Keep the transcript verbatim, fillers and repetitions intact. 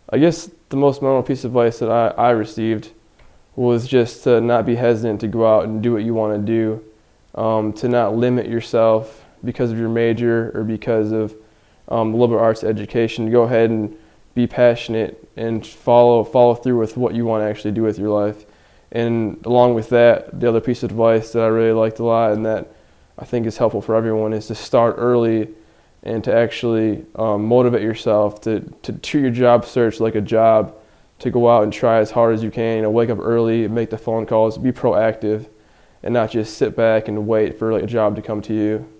I guess the most memorable piece of advice that I, I received was just to not be hesitant to go out and do what you want to do, um, to not limit yourself because of your major or because of um, liberal arts education. To go ahead and be passionate and follow follow through with what you want to actually do with your life. And along with that, the other piece of advice that I really liked a lot and that I think is helpful for everyone is to start early and to actually um, motivate yourself to, to treat your job search like a job, to go out and try as hard as you can, you know, wake up early, make the phone calls, be proactive, and not just sit back and wait for like a job to come to you.